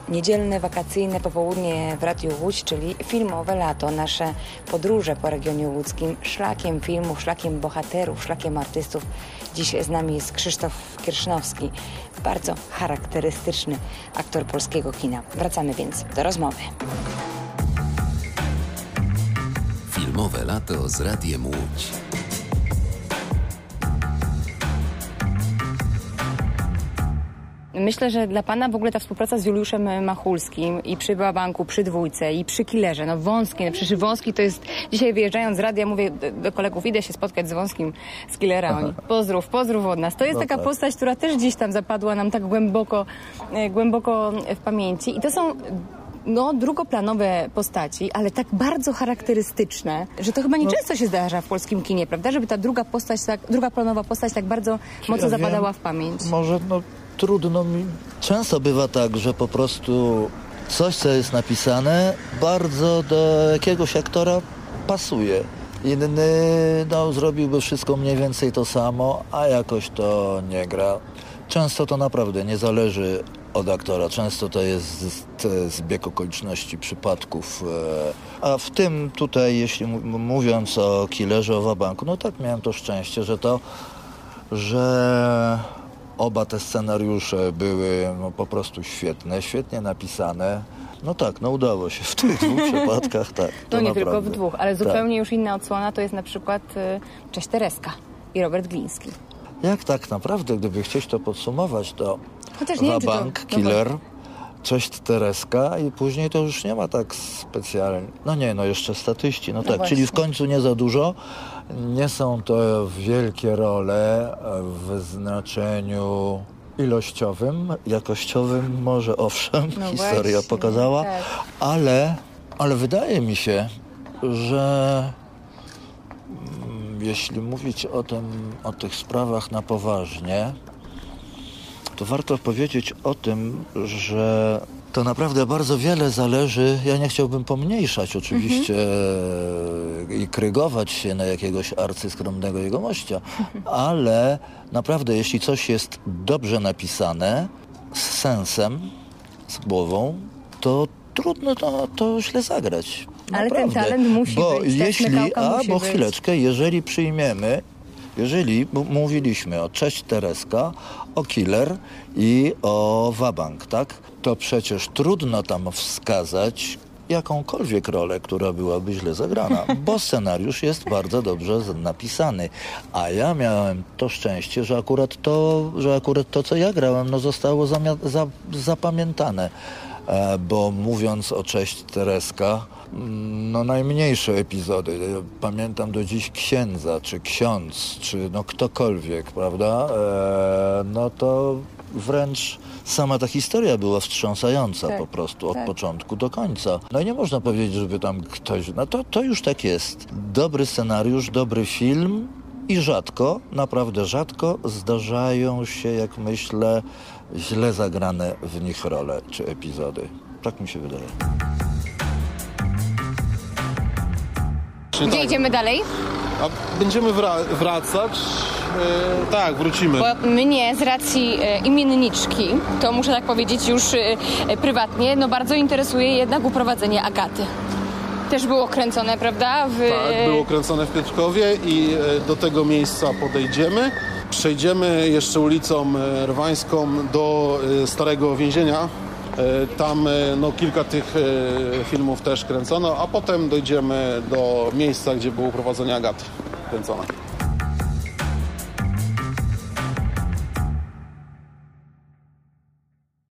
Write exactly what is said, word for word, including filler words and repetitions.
Niedzielne, wakacyjne popołudnie w Radiu Łódź, czyli filmowe lato. Nasze podróże po regionie łódzkim, szlakiem filmów, szlakiem bohaterów, szlakiem artystów. Dziś z nami jest Krzysztof Kierszynowski, bardzo charakterystyczny aktor polskiego kina. Wracamy więc do rozmowy. Filmowe lato z Radiem Łódź. Myślę, że dla pana w ogóle ta współpraca z Juliuszem Machulskim i przy Wabanku, przy Dwójce i przy Killerze, no Wąski, no przecież Wąski to jest... Dzisiaj wyjeżdżając z radia mówię do, do kolegów, idę się spotkać z Wąskim z Killera. Oni, pozdrów, pozdrów od nas. To jest no taka tak. postać, która też gdzieś tam zapadła nam tak głęboko, głęboko w pamięci. I to są... no, drugoplanowe postaci, ale tak bardzo charakterystyczne, że to chyba nieczęsto no. się zdarza w polskim kinie, prawda? Żeby ta druga postać, tak, druga planowa postać tak bardzo Czy mocno ja zapadała wiem, w pamięć. Może, no, trudno mi... Często bywa tak, że po prostu coś, co jest napisane, bardzo do jakiegoś aktora pasuje. Inny, no, zrobiłby wszystko mniej więcej to samo, a jakoś to nie gra. Często to naprawdę nie zależy od aktora. Często to jest zbieg okoliczności, przypadków. A w tym tutaj, jeśli mówiąc o Killerze, o Wabanku, no tak, miałem to szczęście, że to, że oba te scenariusze były no, po prostu świetne, świetnie napisane. No tak, no udało się w tych dwóch przypadkach, tak. No nie naprawdę. tylko w dwóch, ale zupełnie tak. już inna odsłona to jest na przykład y, Cześć Tereska i Robert Gliński. Jak tak naprawdę, gdyby chcieć to podsumować, to Wabank, to... Killer, no Cześć Tereska i później to już nie ma tak specjalnie. No nie, no jeszcze statyści, no, no tak, właśnie. Czyli w końcu nie za dużo. Nie są to wielkie role w znaczeniu ilościowym, jakościowym może owszem, no historia właśnie, pokazała, tak. ale, ale wydaje mi się, że jeśli mówić o tym, o tych sprawach na poważnie, to warto powiedzieć o tym, że to naprawdę bardzo wiele zależy, ja nie chciałbym pomniejszać oczywiście mm-hmm. i krygować się na jakiegoś arcyskromnego jegomościa, ale naprawdę jeśli coś jest dobrze napisane, z sensem, z głową, to trudno to, to źle zagrać. Ale naprawdę. ten talent musi bo być. Jeśli, a, musi bo być. chwileczkę, jeżeli przyjmiemy, jeżeli mówiliśmy o Cześć Tereska, o Killer i o Wabank, tak? To przecież trudno tam wskazać jakąkolwiek rolę, która byłaby źle zagrana, bo scenariusz jest bardzo dobrze napisany. A ja miałem to szczęście, że akurat to, że akurat to co ja grałem, no zostało zamia- za- zapamiętane. E, bo mówiąc o Cześć Tereska, no najmniejsze epizody. Pamiętam do dziś księdza, czy ksiądz, czy no ktokolwiek, prawda? E, no to wręcz sama ta historia była wstrząsająca tak, po prostu od tak. początku do końca. No i nie można powiedzieć, żeby tam ktoś... No to, to już tak jest. Dobry scenariusz, dobry film i rzadko, naprawdę rzadko zdarzają się, jak myślę, źle zagrane w nich role czy epizody. Tak mi się wydaje. Gdzie idziemy dalej? A będziemy wra- wracać. E, tak, wrócimy. Bo mnie z racji e, imienniczki, to muszę tak powiedzieć już e, prywatnie, no bardzo interesuje jednak uprowadzenie Agaty. Też było kręcone, prawda? W... Tak, było kręcone w Piotrkowie i e, do tego miejsca podejdziemy. Przejdziemy jeszcze ulicą Rwańską do e, starego więzienia. Tam no, kilka tych e, filmów też kręcono, a potem dojdziemy do miejsca, gdzie było uprowadzenie Agaty kręcone.